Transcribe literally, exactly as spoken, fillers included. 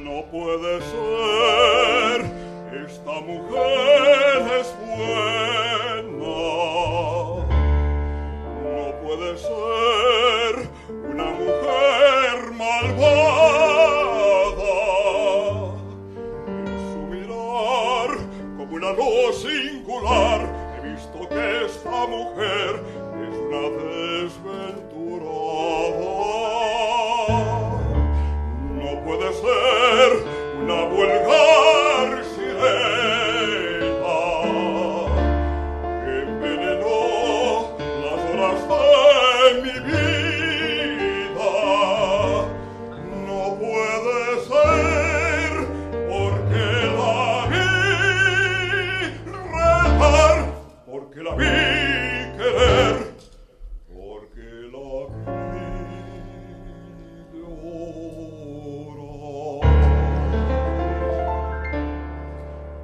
No puede ser, esta mujer es buena. No puede ser una mujer malvada. En su mirar, como una luz singular, he visto que esta mujer es una desventurada. No puede ser una buena